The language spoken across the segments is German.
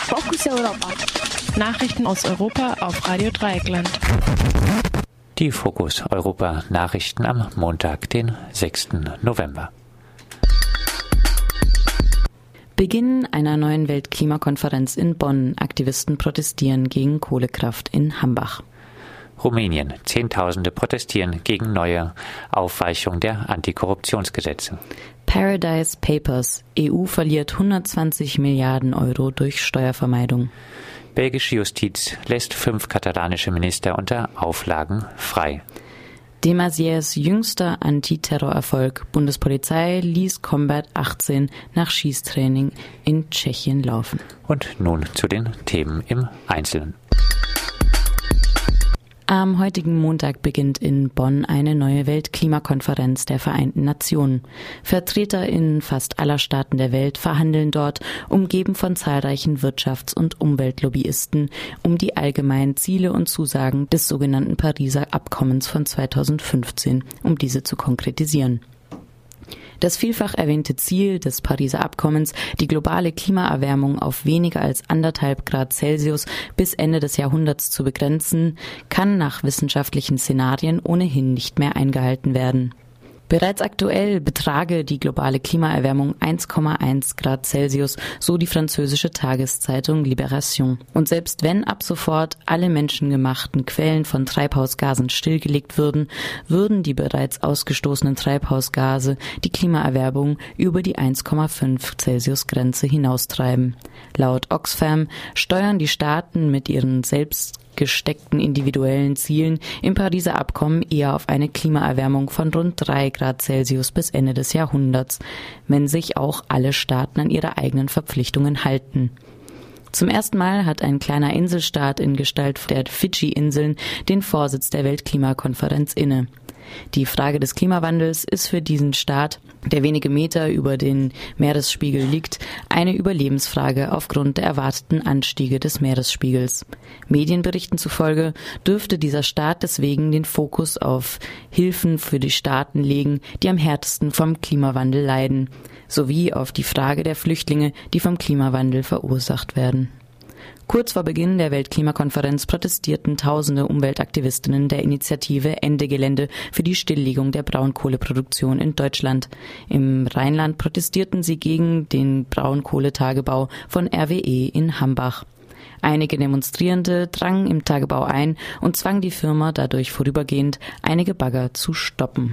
Fokus Europa. Nachrichten aus Europa auf Radio Dreieckland. Die Fokus Europa Nachrichten am Montag, den 6. November. Beginn einer neuen Weltklimakonferenz in Bonn. Aktivisten protestieren gegen Kohlekraft in Hambach. Rumänien. Zehntausende protestieren gegen neue Aufweichung der Antikorruptionsgesetze. Paradise Papers. EU verliert 120 Milliarden Euro durch Steuervermeidung. Belgische Justiz lässt 5 katalanische Minister unter Auflagen frei. De Maizières jüngster Antiterrorerfolg. Bundespolizei ließ Combat 18 nach Schießtraining in Tschechien laufen. Und nun zu den Themen im Einzelnen. Am heutigen Montag beginnt in Bonn eine neue Weltklimakonferenz der Vereinten Nationen. Vertreter in fast aller Staaten der Welt verhandeln dort, umgeben von zahlreichen Wirtschafts- und Umweltlobbyisten, um die allgemeinen Ziele und Zusagen des sogenannten Pariser Abkommens von 2015, um diese zu konkretisieren. Das vielfach erwähnte Ziel des Pariser Abkommens, die globale Klimaerwärmung auf weniger als 1,5 Grad Celsius bis Ende des Jahrhunderts zu begrenzen, kann nach wissenschaftlichen Szenarien ohnehin nicht mehr eingehalten werden. Bereits aktuell betrage die globale Klimaerwärmung 1,1 Grad Celsius, so die französische Tageszeitung Libération. Und selbst wenn ab sofort alle menschengemachten Quellen von Treibhausgasen stillgelegt würden, würden die bereits ausgestoßenen Treibhausgase die Klimaerwärmung über die 1,5 Celsius-Grenze hinaustreiben. Laut Oxfam steuern die Staaten mit ihren selbst gesteckten individuellen Zielen im Pariser Abkommen eher auf eine Klimaerwärmung von rund 3 Grad Celsius bis Ende des Jahrhunderts, wenn sich auch alle Staaten an ihre eigenen Verpflichtungen halten. Zum ersten Mal hat ein kleiner Inselstaat in Gestalt der Fidschi-Inseln den Vorsitz der Weltklimakonferenz inne. Die Frage des Klimawandels ist für diesen Staat, der wenige Meter über den Meeresspiegel liegt, eine Überlebensfrage aufgrund der erwarteten Anstiege des Meeresspiegels. Medienberichten zufolge dürfte dieser Staat deswegen den Fokus auf Hilfen für die Staaten legen, die am härtesten vom Klimawandel leiden, sowie auf die Frage der Flüchtlinge, die vom Klimawandel verursacht werden. Kurz vor Beginn der Weltklimakonferenz protestierten tausende Umweltaktivistinnen der Initiative Ende Gelände für die Stilllegung der Braunkohleproduktion in Deutschland. Im Rheinland protestierten sie gegen den Braunkohletagebau von RWE in Hambach. Einige Demonstrierende drangen im Tagebau ein und zwangen die Firma dadurch vorübergehend, einige Bagger zu stoppen.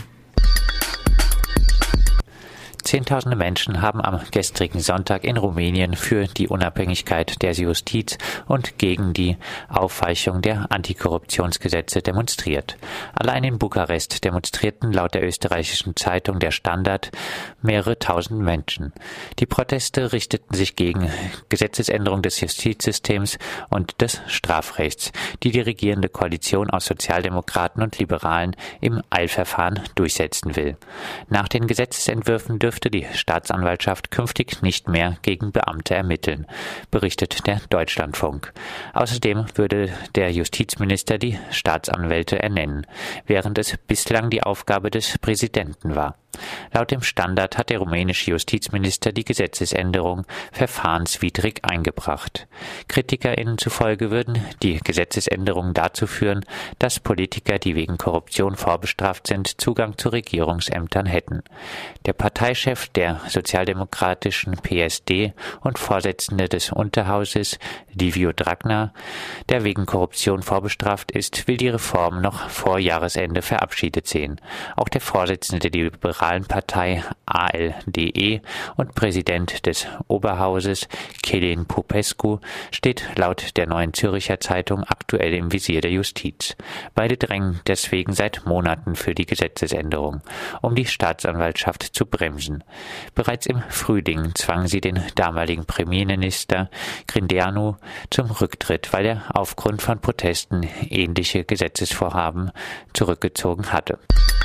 Zehntausende Menschen haben am gestrigen Sonntag in Rumänien für die Unabhängigkeit der Justiz und gegen die Aufweichung der Antikorruptionsgesetze demonstriert. Allein in Bukarest demonstrierten laut der österreichischen Zeitung Der Standard mehrere tausend Menschen. Die Proteste richteten sich gegen Gesetzesänderung des Justizsystems und des Strafrechts, die regierende Koalition aus Sozialdemokraten und Liberalen im Eilverfahren durchsetzen will. Nach den Gesetzesentwürfen dürfte die Staatsanwaltschaft künftig nicht mehr gegen Beamte ermitteln, berichtet der Deutschlandfunk. Außerdem würde der Justizminister die Staatsanwälte ernennen, während es bislang die Aufgabe des Präsidenten war. Laut dem Standard hat der rumänische Justizminister die Gesetzesänderung verfahrenswidrig eingebracht. KritikerInnen zufolge würden die Gesetzesänderungen dazu führen, dass Politiker, die wegen Korruption vorbestraft sind, Zugang zu Regierungsämtern hätten. Der Parteichef der sozialdemokratischen PSD und Vorsitzende des Unterhauses, Liviu Dragnea, der wegen Korruption vorbestraft ist, will die Reform noch vor Jahresende verabschiedet sehen. Auch der Vorsitzende der liberalen Partei ALDE und Präsident des Oberhauses Călin Popescu steht laut der Neuen Zürcher Zeitung aktuell im Visier der Justiz. Beide drängen deswegen seit Monaten für die Gesetzesänderung, um die Staatsanwaltschaft zu bremsen. Bereits im Frühling zwangen sie den damaligen Premierminister Grindeanu zum Rücktritt, weil er aufgrund von Protesten ähnliche Gesetzesvorhaben zurückgezogen hatte.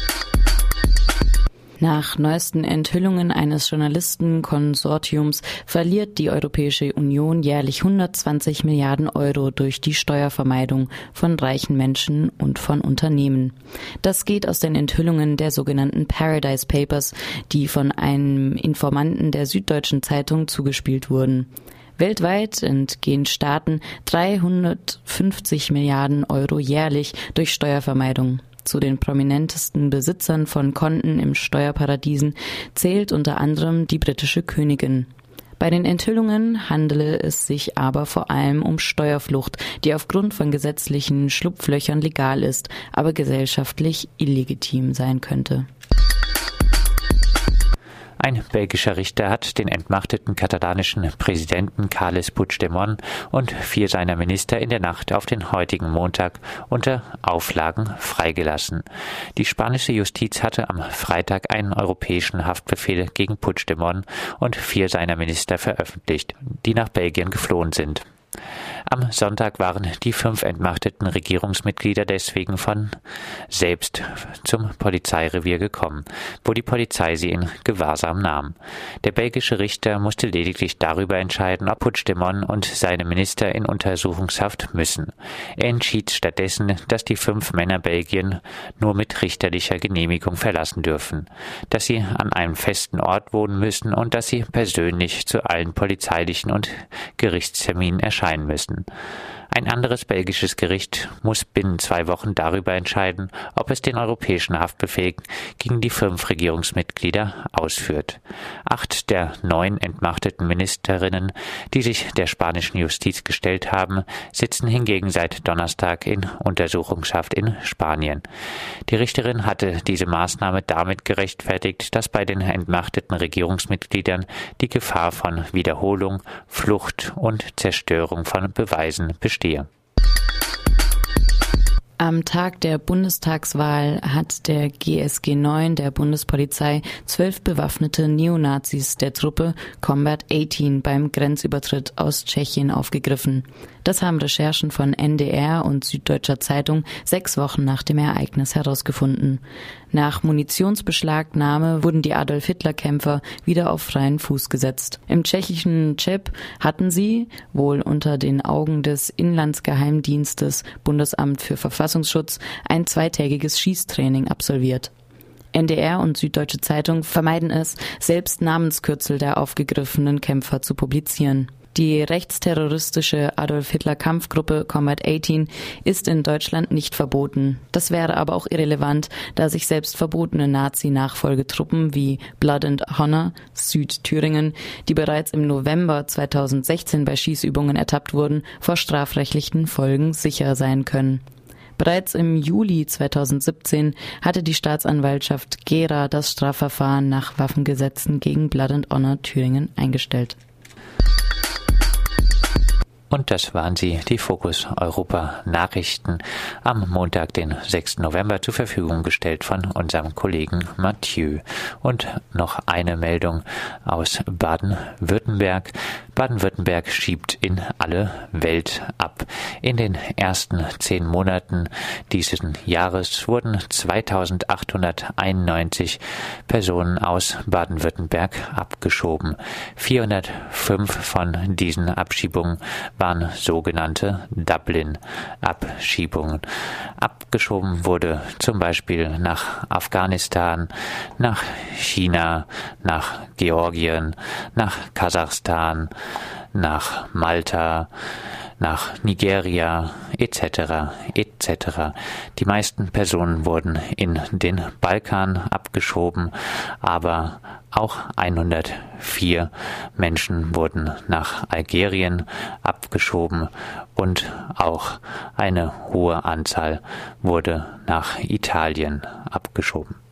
Nach neuesten Enthüllungen eines Journalistenkonsortiums verliert die Europäische Union jährlich 120 Milliarden Euro durch die Steuervermeidung von reichen Menschen und von Unternehmen. Das geht aus den Enthüllungen der sogenannten Paradise Papers, die von einem Informanten der Süddeutschen Zeitung zugespielt wurden. Weltweit entgehen Staaten 350 Milliarden Euro jährlich durch Steuervermeidung. Zu den prominentesten Besitzern von Konten im Steuerparadiesen zählt unter anderem die britische Königin. Bei den Enthüllungen handele es sich aber vor allem um Steuerflucht, die aufgrund von gesetzlichen Schlupflöchern legal ist, aber gesellschaftlich illegitim sein könnte. Ein belgischer Richter hat den entmachteten katalanischen Präsidenten Carles Puigdemont und 4 seiner Minister in der Nacht auf den heutigen Montag unter Auflagen freigelassen. Die spanische Justiz hatte am Freitag einen europäischen Haftbefehl gegen Puigdemont und 4 seiner Minister veröffentlicht, die nach Belgien geflohen sind. Am Sonntag waren die 5 entmachteten Regierungsmitglieder deswegen von selbst zum Polizeirevier gekommen, wo die Polizei sie in Gewahrsam nahm. Der belgische Richter musste lediglich darüber entscheiden, ob Puigdemont und seine Minister in Untersuchungshaft müssen. Er entschied stattdessen, dass die 5 Männer Belgien nur mit richterlicher Genehmigung verlassen dürfen, dass sie an einem festen Ort wohnen müssen und dass sie persönlich zu allen polizeilichen und Gerichtsterminen erscheinen müssen. Ein anderes belgisches Gericht muss binnen 2 Wochen darüber entscheiden, ob es den europäischen Haftbefehl gegen die 5 Regierungsmitglieder ausführt. 8 der 9 entmachteten Ministerinnen, die sich der spanischen Justiz gestellt haben, sitzen hingegen seit Donnerstag in Untersuchungshaft in Spanien. Die Richterin hatte diese Maßnahme damit gerechtfertigt, dass bei den entmachteten Regierungsmitgliedern die Gefahr von Wiederholung, Flucht und Zerstörung von Beweisen bestehe. Am Tag der Bundestagswahl hat der GSG 9 der Bundespolizei 12 bewaffnete Neonazis der Truppe Combat 18 beim Grenzübertritt aus Tschechien aufgegriffen. Das haben Recherchen von NDR und Süddeutscher Zeitung 6 Wochen nach dem Ereignis herausgefunden. Nach Munitionsbeschlagnahme wurden die Adolf-Hitler-Kämpfer wieder auf freien Fuß gesetzt. Im tschechischen Cheb hatten sie, wohl unter den Augen des Inlandsgeheimdienstes Bundesamt für Verfassungsschutz, ein 2-tägiges Schießtraining absolviert. NDR und Süddeutsche Zeitung vermeiden es, selbst Namenskürzel der aufgegriffenen Kämpfer zu publizieren. Die rechtsterroristische Adolf-Hitler-Kampfgruppe Combat 18 ist in Deutschland nicht verboten. Das wäre aber auch irrelevant, da sich selbst verbotene Nazi-Nachfolgetruppen wie Blood and Honor Südthüringen, die bereits im November 2016 bei Schießübungen ertappt wurden, vor strafrechtlichen Folgen sicher sein können. Bereits im Juli 2017 hatte die Staatsanwaltschaft Gera das Strafverfahren nach Waffengesetzen gegen Blood and Honor Thüringen eingestellt. Und das waren sie, die Fokus Europa Nachrichten am Montag, den 6. November, zur Verfügung gestellt von unserem Kollegen Mathieu. Und noch eine Meldung aus Baden-Württemberg. Baden-Württemberg schiebt in alle Welt ab. In den ersten 10 Monaten dieses Jahres wurden 2891 Personen aus Baden-Württemberg abgeschoben. 405 von diesen Abschiebungen waren sogenannte Dublin-Abschiebungen. Abgeschoben wurde zum Beispiel nach Afghanistan, nach China, nach Georgien, nach Kasachstan, nach Malta, nach Nigeria etc. etc. Die meisten Personen wurden in den Balkan abgeschoben, aber auch 104 Menschen wurden nach Algerien abgeschoben und auch eine hohe Anzahl wurde nach Italien abgeschoben.